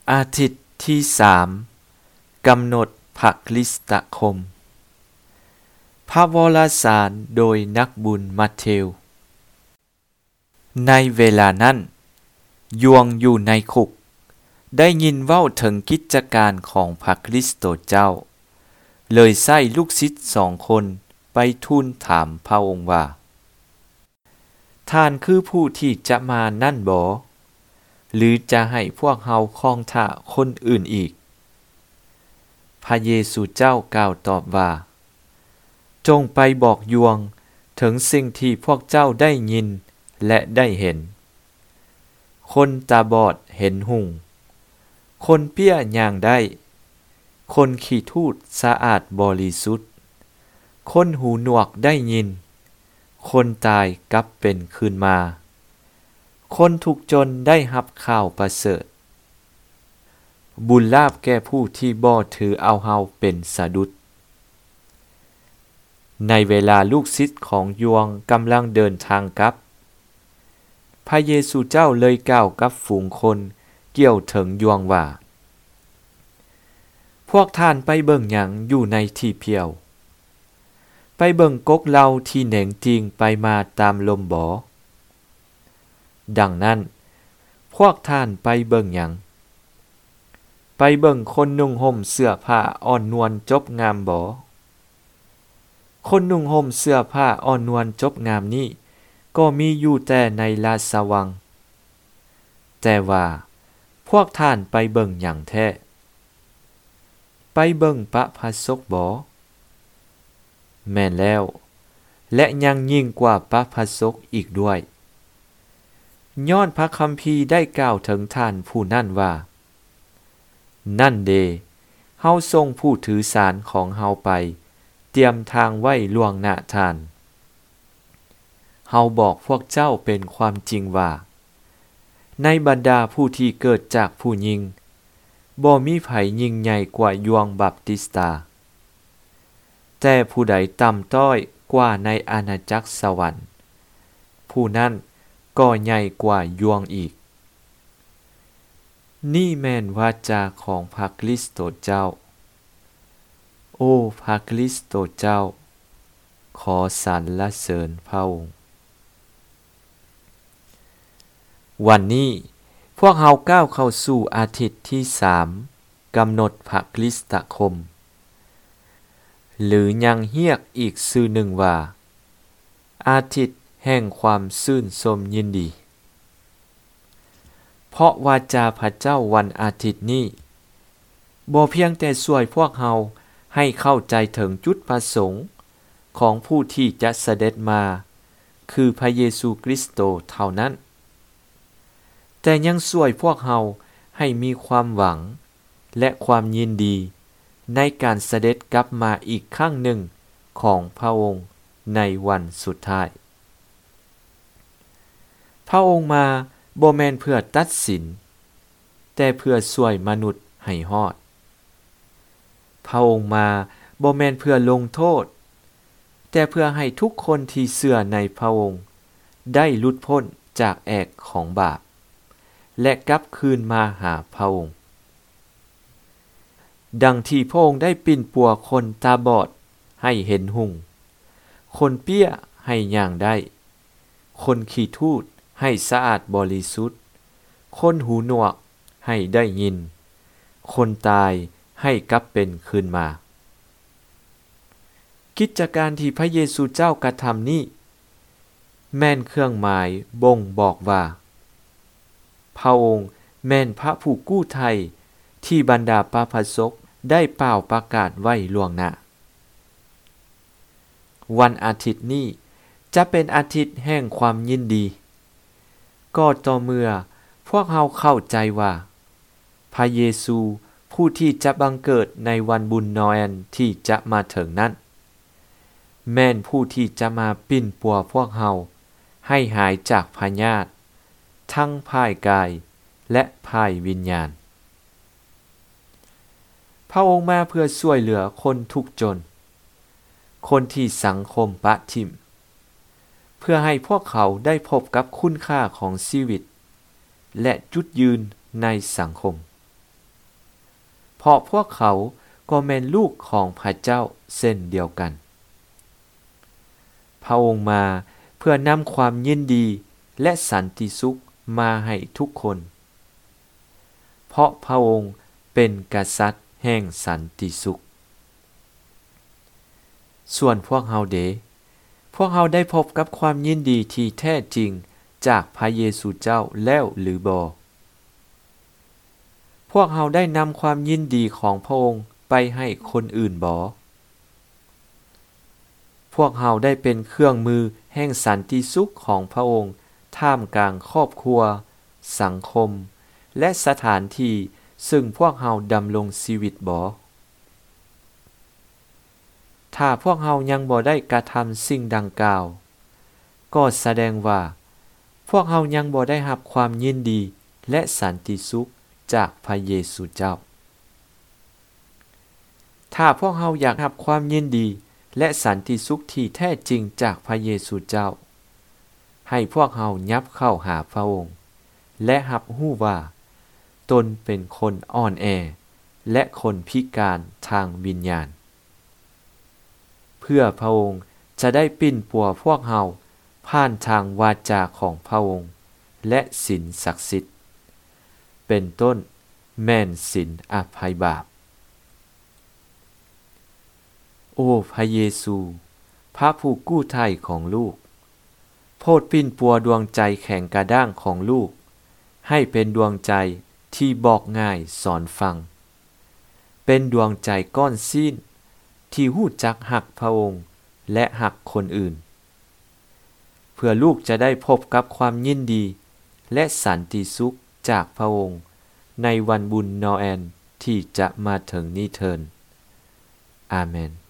อาทิตย์ที่3กำหนดพระคริสตคมพระวรสารโดยนักบุญมัทเธวในเวลานั้นยวงอยู่ในคุกได้ยินเว้าถึงกิจการของพระคริสต์เจ้าเลยใส่ลูกศิษย์2 คนไปทูลถามพระองค์ว่าท่านคือผู้ที่จะมานั่นบ่หรือจะให้พวกเฮาคล้องท่าคนอื่นอีกพระเยซูเจ้ากล่าวตอบว่าจงไปบอกยวงถึงสิ่งที่พวกเจ้าได้ยินและได้เห็นคนตาบอดเห็นหุ่งคนเปี้ยย่างได้คนขี้ทูตสะอาดบริสุทธิ์คนหูหนวกได้ยินคนตายกลับเป็นคืนมาคนทุกข์จนได้รับข่าวประเสริฐบุญลาภแก่ผู้ที่บ่ถือเอาเฮาเป็นสะดุดในเวลาลูกศิษย์ของยวงกำลังเดินทางกลับพระเยซูเจ้าเลยกล่าวกับฝูงคนเกี่ยวถึงยวงว่าพวกท่านไปเบิ่งหยังอยู่ในที่เพียวไปเบิ่งกกเหล้าที่เหน่งจริงไปมาตามลมบ่ดังนั้นพวกท่านไปเบิ่งหยังไปเบิ่งคนนุ่งห่มเสื้อผ้าอ่อนนวลจบงามบ่คนนุ่งห่มเสื้อผ้าอ่อนนวลจบงามนี้ก็มีอยู่แต่ในราชวังแต่ว่าพวกท่านไปเบิ่งหยังแท้ไปเบิ่งพระภัสสกบ่แม่นแล้วและยังยิ่งกว่าพระภัสสกอีกด้วยย้อนพระคัมภีร์ได้กล่าวถึงท่านผู้นั้นว่านั่นเดเฮาส่งผู้ถือสารของเฮาไปเตรียมทางไว้ล่วงหน้าท่านเฮาบอกพวกเจ้าเป็นความจริงว่าในบรรดาผู้ที่เกิดจากผู้หญิงบ่มีไผยิ่งใหญ่กว่ายอห์นบัพติสตาแต่ผู้ใดต่ำต้อยกว่าในอาณาจักรสวรรค์ผู้นั้นก็ใหญ่กว่ายอห์นอีกนี่แม่นวาจาของพระคริสต์เจ้าโอ้พระคริสต์เจ้าขอสรรเสริญพระองค์วันนี้พวกเราก้าวเข้าสู่อาทิตย์ที่3กำหนดพระคริสตคมหรือยังเรียกอีกชื่อหนึ่งว่าอาทิตย์แห่งความชื่นชมยินดีเพราะวาจาพระเจ้าวันอาทิตย์นี้บ่เพียงแต่ช่วยพวกเราให้เข้าใจถึงจุดประสงค์ของผู้ที่จะเสด็จมาคือพระเยซูคริสต์เท่านั้นแต่ยังช่วยพวกเราให้มีความหวังและความยินดีในการเสด็จกลับมาอีกครั้งหนึ่งของพระองค์ในวันสุดท้ายพระองค์มาบ่แม่นเพื่อตัดสินแต่เพื่อช่วยมนุษย์ให้รอดพระองค์มาบ่แม่นเพื่อลงโทษแต่เพื่อให้ทุกคนที่เชื่อในพระองค์ได้หลุดพ้นจากแอกของบาปและกลับคืนมาหาพระองค์ดังที่พระองค์ได้ปิ่นปัวคนตาบอดให้เห็นหุ่งคนเปี้ยให้ย่างได้คนขี้ทูตให้สะอาดบริสุทธิ์คนหูหนวกให้ได้ยินคนตายให้กลับเป็นคืนมากิจการที่พระเยซูเจ้ากระทำนี้แม่นเครื่องหมายบ่งบอกว่าพระองค์แม่นพระผู้กู้ไทยที่บรรดาพระภัสสกได้เป่าประกาศไว้ล่วงหน้าวันอาทิตย์นี้จะเป็นอาทิตย์แห่งความยินดีก็ต่อเมื่อพวกเราเข้าใจว่าพระเยซูผู้ที่จะบังเกิดในวันบุญนอยนที่จะมาถึงนั้นแม่นผู้ที่จะมาปิ้นปัวพวกเราให้หายจากพยาธิทั้งภายกายและภายวิญญาณพระองค์มาเพื่อช่วยเหลือคนทุกข์จนคนที่สังคมปะทิ่มเพื่อให้พวกเขาได้พบกับคุณค่าของชีวิตและจุดยืนในสังคมเพราะพวกเขาก็แม่นลูกของพระเจ้าเช่นเดียวกันพระองค์มาเพื่อนำความยินดีและสันติสุขมาให้ทุกคนเพราะพระองค์เป็นกษัตริย์แห่งสันติสุขส่วนพวกเฮาพวกเฮาได้พบกับความยินดีที่แท้จริงจากพระเยซูเจ้าแล้วหรือบ่พวกเฮาได้นำความยินดีของพระองค์ไปให้คนอื่นบ่พวกเฮาได้เป็นเครื่องมือแห่งสันติสุขของพระองค์ท่ามกลางครอบครัวสังคมและสถานที่ซึ่งพวกเฮาดำรงชีวิตบ่ถ้าพวกเฮายังบ่ได้กระทำสิ่งดังกล่าวก็แสดงว่าพวกเฮายังบ่ได้รับความยินดีและสันติสุขจากพระเยซูเจ้าถ้าพวกเฮาอยากรับความยินดีและสันติสุขที่แท้จริงจากพระเยซูเจ้าให้พวกเฮายับเข้าหาพระองค์และรับรู้ว่าตนเป็นคนอ่อนแอและคนพิการทางวิญญาณเพื่อพระองค์จะได้ปิ้นปัวพวกเฮาผ่านทางวาจาของพระองค์และศีลศักดิ์สิทธิ์เป็นต้นแม่นศีลอภัยบาปโอ้พระเยซูพระผู้กู้ไถ่ของลูกโพดปิ้นปัวดวงใจแข็งกระด้างของลูกให้เป็นดวงใจที่บอกง่ายสอนฟังเป็นดวงใจก้อนซีนที่ฮู้จักหักพระองค์และหักคนอื่นเพื่อลูกจะได้พบกับความยินดีและสันติสุขจากพระองค์ในวันบุญนอแอนที่จะมาถึงนี้เทินอาเมน